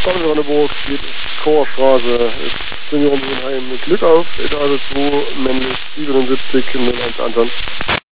Sonneburg, Chorstraße, ist Seniorenwohnheim mit Glück auf, Etage 2, männlich 77, 01 Anton.